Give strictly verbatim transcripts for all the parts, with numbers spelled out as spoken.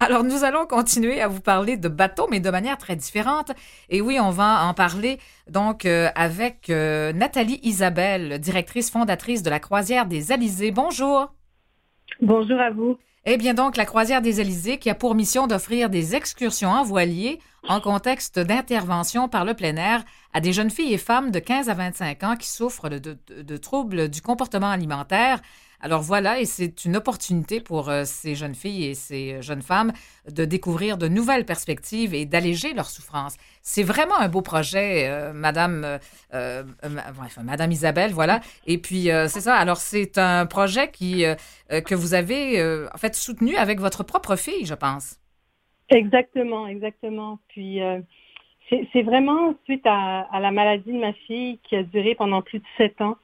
Alors, nous allons continuer à vous parler de bateaux, mais de manière très différente. Et oui, on va en parler donc euh, avec euh, Nathalie Isabelle, directrice fondatrice de la Croisière des Alizés. Bonjour. Bonjour à vous. Eh bien donc, la Croisière des Alizés qui a pour mission d'offrir des excursions en voilier en contexte d'intervention par le plein air à des jeunes filles et femmes de quinze à vingt-cinq ans qui souffrent de, de- de troubles du comportement alimentaire. Alors voilà, et c'est une opportunité pour euh, ces jeunes filles et ces jeunes femmes de découvrir de nouvelles perspectives et d'alléger leur souffrance. C'est vraiment un beau projet, euh, Madame, euh, euh, ma- enfin, Madame Isabelle, voilà. Et puis euh, c'est ça. Alors c'est un projet qui euh, euh, que vous avez euh, en fait soutenu avec votre propre fille, je pense. Exactement, exactement. Puis euh, c'est c'est vraiment suite à, à la maladie de ma fille qui a duré pendant plus de sept ans.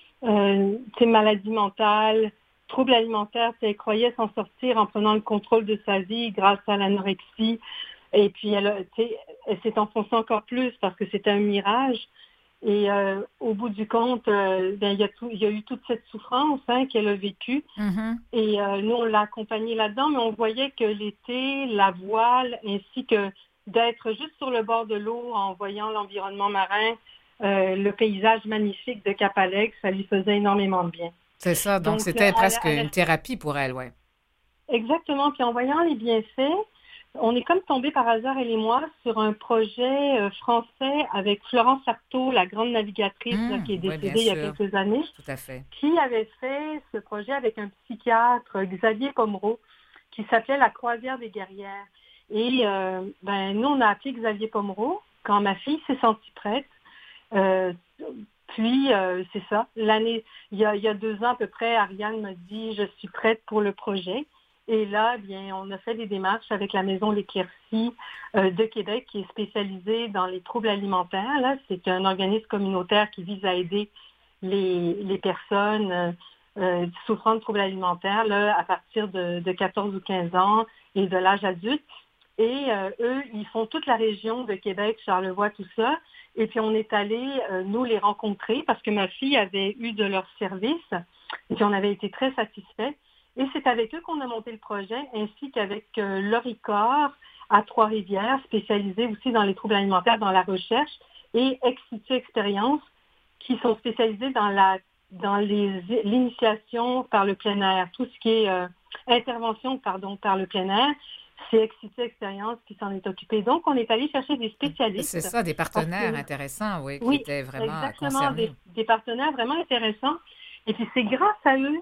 Euh, c'est maladie mentale, trouble alimentaire. Puis elle croyait s'en sortir en prenant le contrôle de sa vie grâce à l'anorexie. Et puis elle, a- tu sais, elle s'est enfoncée encore plus parce que c'était un mirage. Et euh, au bout du compte, euh, ben, il y a tout, il y a eu toute cette souffrance hein, qu'elle a vécue. Mhm. Et euh, nous, on l'a accompagnée là-dedans, mais on voyait que l'été, la voile, ainsi que d'être juste sur le bord de l'eau en voyant l'environnement marin, euh, le paysage magnifique de Cap-Alex, ça lui faisait énormément de bien. C'est ça. Donc Donc, là, c'était elle a- presque elle une a- thérapie pour elle, ouais. exactement. Puis en voyant les bienfaits, on est comme tombé par hasard, elle et moi, sur un projet euh, français avec Florence Artaud, la grande navigatrice là, Hmm, qui est oui, bien décédée il y a sûr, quelques années, tout à fait. qui avait fait ce projet avec un psychiatre, Xavier Pomereau, qui s'appelait La Croisière des guerrières. Et euh, ben, nous, on a appelé Xavier Pomereau quand ma fille s'est sentie prête. Euh, puis, euh, c'est ça, l'année, il y, a, il y a deux ans à peu près, Ariane m'a dit, je suis prête pour le projet. Et là, bien, on a fait des démarches avec la Maison L'Éclaircie euh, de Québec, qui est spécialisée dans les troubles alimentaires. Là, c'est un organisme communautaire qui vise à aider les, les personnes euh, euh, souffrant de troubles alimentaires là, à partir de, de quatorze ou quinze ans et de l'âge adulte. Et euh, eux, ils font toute la région de Québec, Charlevoix, tout ça. Et puis on est allé, euh, nous, les rencontrer parce que ma fille avait eu de leur service. Et puis on avait été très satisfaits. Et c'est avec eux qu'on a monté le projet, ainsi qu'avec euh, Loricor à Trois-Rivières, spécialisé aussi dans les troubles alimentaires, dans la recherche, et Ex-Situ Expérience, qui sont spécialisés dans la dans les l'initiation par le plein air, tout ce qui est euh, intervention pardon par le plein air, c'est Ex-Situ Expérience qui s'en est occupé. Donc on est allé chercher des C'est spécialistes ça, des parce partenaires que intéressants, oui, qui oui, étaient vraiment exactement des, concernés. des partenaires vraiment intéressants. Et puis c'est grâce à eux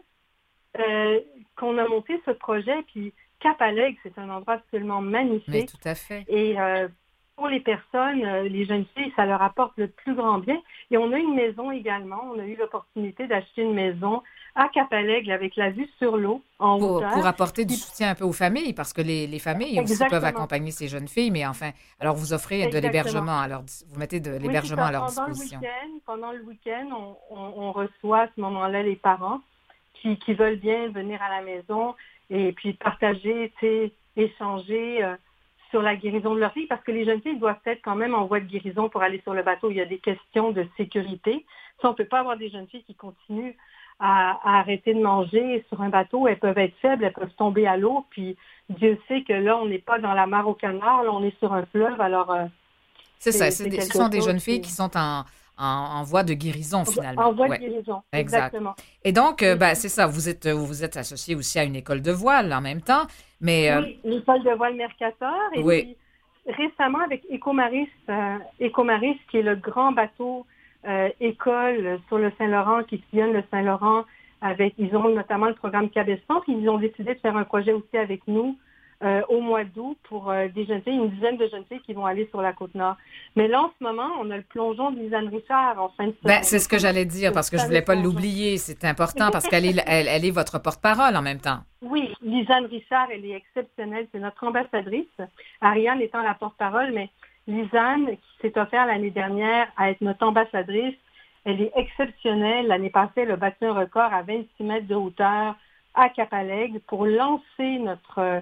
euh, qu'on a monté ce projet. Puis Cap-Aleg, c'est un endroit absolument Mais magnifique. tout à fait. Et euh, pour les personnes, euh, les jeunes filles, ça leur apporte le plus grand bien. Et on a une maison également. On a eu l'opportunité d'acheter une maison à Cap-Aleg avec la vue sur l'eau en Pour, hauteur. pour apporter du Qui- soutien un peu aux familles, parce que les, les familles aussi peuvent Exactement. accompagner ces jeunes filles, mais enfin, alors vous offrez de Exactement. l'hébergement à leur, dis- vous mettez de Oui, c'est l'hébergement ça. à leur Pendant le disposition. week-end, pendant le week-end, on, on- on reçoit à ce moment-là les parents qui, qui veulent bien venir à la maison et puis partager, tu sais, échanger euh, sur la guérison de leur fille, parce que les jeunes filles doivent être quand même en voie de guérison pour aller sur le bateau. Il y a des questions de sécurité. Ça, on ne peut pas avoir des jeunes filles qui continuent à, à arrêter de manger sur un bateau. Elles peuvent être faibles, elles peuvent tomber à l'eau, puis Dieu sait que là, on n'est pas dans la mare au canard, là, on est sur un fleuve, alors euh, C'est ça, c'est c'est c'est des- ce quelque sont des chose jeunes filles qui qui sont en, en, en voie de guérison finalement. en voie de Ouais, guérison, exact. exactement. Et donc, euh, Et ben, puis, c'est ça, vous êtes, vous vous êtes associé aussi à une école de voile en même temps, mais euh, oui, l'école de voile Mercator. Et oui, puis, récemment, avec Ecomaris, euh, Ecomaris, qui est le grand bateau euh, école sur le Saint-Laurent, qui sillonne le Saint-Laurent, avec, ils ont notamment le programme Cabestan, puis ils ont décidé de faire un projet aussi avec nous euh, au mois d'août pour euh, des jeunes filles, une dizaine de jeunes filles qui vont aller sur la Côte-Nord. Mais là, en ce moment, on a le plongeon de Lisanne Richard en fin de ben, semaine. c'est ce que j'allais dire Le parce que je voulais fameux pas plongeon. l'oublier. C'est important parce qu'elle est, elle, elle est votre porte-parole en même temps. Oui, Lisanne Richard, elle est exceptionnelle. C'est notre ambassadrice. Ariane étant la porte-parole, mais Lisanne, qui s'est offert l'année dernière à être notre ambassadrice, elle est exceptionnelle. L'année passée, elle a battu un record à vingt-six mètres de hauteur à Cap-Aleg pour lancer notre, euh,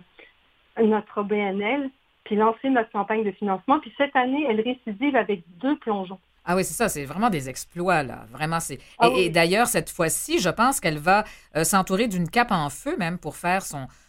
notre B N L, puis lancer notre campagne de financement. Puis cette année, elle récidive avec deux plongeons. Ah oui, c'est ça, c'est vraiment des exploits, là. Vraiment, c'est. Ah oui, Et, et oui. d'ailleurs, cette fois-ci, je pense qu'elle va euh, s'entourer d'une cape en feu, même, pour faire son,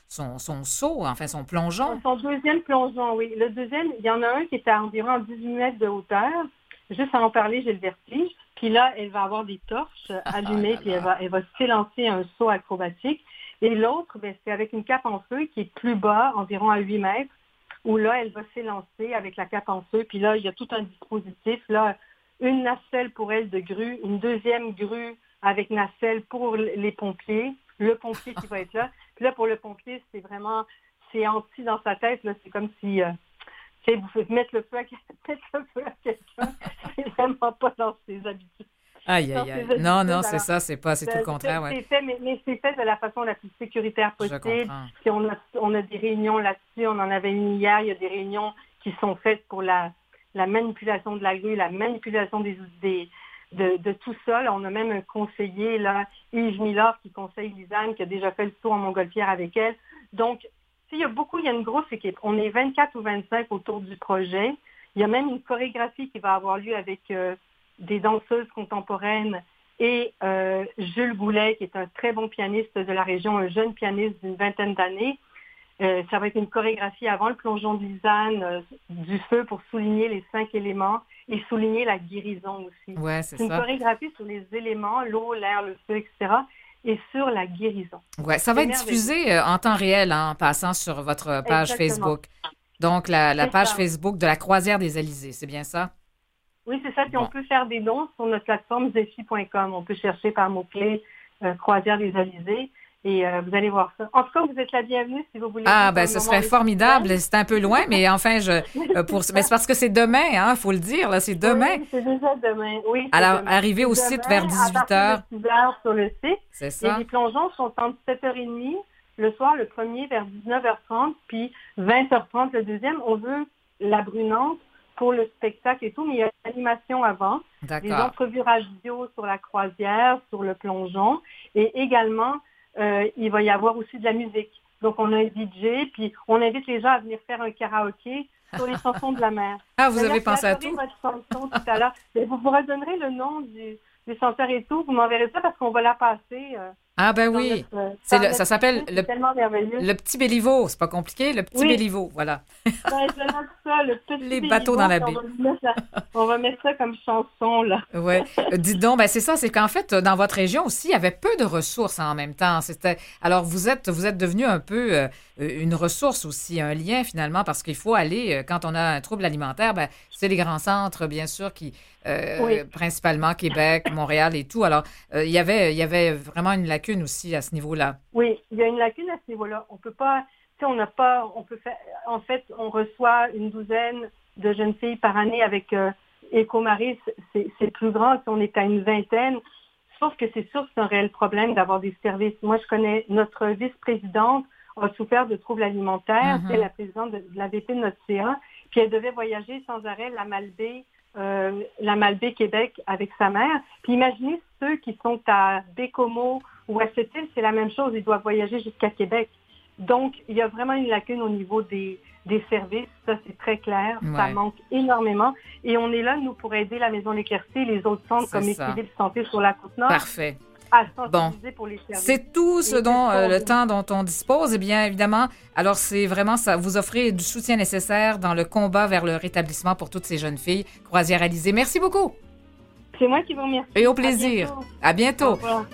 son, son saut, enfin son plongeon. Son deuxième plongeon, oui. Le deuxième, il y en a un qui est à environ dix-huit mètres de hauteur. Juste à en parler, j'ai le vertige. Puis là, elle va avoir des torches allumées, puis elle va, elle va s'élancer un saut acrobatique. Et l'autre, ben, c'est avec une cape en feu qui est plus bas, environ à huit mètres, où là, elle va s'élancer avec la cape en feu. Puis là, il y a tout un dispositif. Là, une nacelle pour elle de grue, une deuxième grue avec nacelle pour les pompiers, le pompier qui va être là. Puis là, pour le pompier, c'est vraiment, c'est anti dans sa tête. Là, c'est comme si, euh, tu sais, vous faites mettre le feu à, mettre le feu à quelqu'un. C'est vraiment pas dans ses habitudes. Aïe, aïe, aïe. Non, non, c'est ça, c'est pas, c'est tout le contraire. C'est ouais. fait, mais, mais c'est fait de la façon la plus sécuritaire possible. Puis on a, on a des réunions là-dessus. On en avait une hier. Il y a des réunions qui sont faites pour la, la manipulation de la grue, la manipulation des, des de, de tout ça. Là, on a même un conseiller, là, Yves Millard, qui conseille Lisanne, qui a déjà fait le tour en montgolfière avec elle. Donc, il y a beaucoup, il y a une grosse équipe. On est vingt-quatre ou vingt-cinq autour du projet. Il y a même une chorégraphie qui va avoir lieu avec euh, des danseuses contemporaines et euh, Jules Goulet, qui est un très bon pianiste de la région, un jeune pianiste d'une vingtaine d'années. Euh, ça va être une chorégraphie avant le plongeon de Lisanne, euh, du feu pour souligner les cinq éléments et souligner la guérison aussi. Ouais, c'est, c'est une ça. chorégraphie sur les éléments, l'eau, l'air, le feu, et cetera, et sur la guérison. Ouais, ça va c'est être merveilleux. Diffusé euh, en temps réel, hein, en passant sur votre page Exactement. Facebook. Donc, la, la page ça. Facebook de la Croisière des Alizés, c'est bien ça? Oui, c'est ça. Puis bon. On peut faire des dons sur notre plateforme zephy point com. On peut chercher par mot-clé euh, Croisière des Alizés. Et euh, vous allez voir ça. En tout cas, vous êtes la bienvenue si vous voulez. Ah, ben, ce serait formidable. C'est un peu loin, mais enfin, je, euh, pour, mais c'est parce que c'est demain, hein, faut le dire, là, c'est demain. Oui, c'est déjà demain, oui. Alors, demain. arrivé au c'est site demain, vers dix-huit heures. À six heures sur le site. C'est ça. Et les plongeons sont entre sept heures trente le soir, le premier vers dix-neuf heures trente, puis vingt heures trente le deuxième. On veut la brunante pour le spectacle et tout, mais il y a l'animation avant. D'accord. Des entrevues radio sur la croisière, sur le plongeon, et également, Euh, il va y avoir aussi de la musique. Donc, on a un D J, puis on invite les gens à venir faire un karaoké sur les chansons de la mer. Ah, vous D'ailleurs, avez pensé à tout? Votre chanson tout à l'heure. Vous vous redonnerez le nom du, du chanteur et tout. Vous m'enverrez ça parce qu'on va la passer. Euh, ah, ben oui. Notre, c'est le, ça s'appelle le, le, le Petit Béliveau. C'est pas compliqué, le Petit oui. Béliveau. Voilà. Ben, je note ça, le Petit Les Béliveau, bateaux dans la baie. On va, ça, on va mettre ça comme chanson, là. Oui. Dis donc, ben c'est ça, c'est qu'en fait, dans votre région aussi, il y avait peu de ressources en même temps. C'était... Alors, vous êtes, vous êtes devenu un peu euh, une ressource aussi, un lien finalement, parce qu'il faut aller, quand on a un trouble alimentaire, ben, c'est les grands centres, bien sûr, qui, euh, oui. principalement Québec, Montréal et tout. Alors, euh, il y avait, il y avait vraiment une lacune aussi à ce niveau-là. Oui, il y a une lacune à ce niveau-là. On peut pas, tu sais, on n'a pas, on peut faire, en fait, on reçoit une douzaine de jeunes filles par année avec euh, Éco-Marie, c'est, c'est plus grand, si on est à une vingtaine. Sauf que c'est sûr que c'est un réel problème d'avoir des services. Moi, je connais notre vice-présidente a souffert de troubles alimentaires, mm-hmm. c'est la présidente de, de la V P de notre C A, puis elle devait voyager sans arrêt la Malbaie, euh, la Malbaie Québec avec sa mère. Puis imaginez ceux qui sont à Bécomo ou à Sept-Îles, c'est la même chose, ils doivent voyager jusqu'à Québec. Donc, il y a vraiment une lacune au niveau des, des services, ça c'est très clair, ouais. Ça manque énormément. Et on est là, nous, pour aider la Maison L'Éclaircie et les autres centres c'est comme ça. Équilibre Santé sur la Côte-Nord. Parfait. À sensibiliser bon, pour les services. C'est tout ce dont euh, le temps dont on dispose. Eh bien, évidemment, alors c'est vraiment ça. Vous offrez du soutien nécessaire dans le combat vers le rétablissement pour toutes ces jeunes filles. Croisière Alizée, merci beaucoup. C'est moi qui vous remercie. Et au plaisir. À bientôt. À bientôt.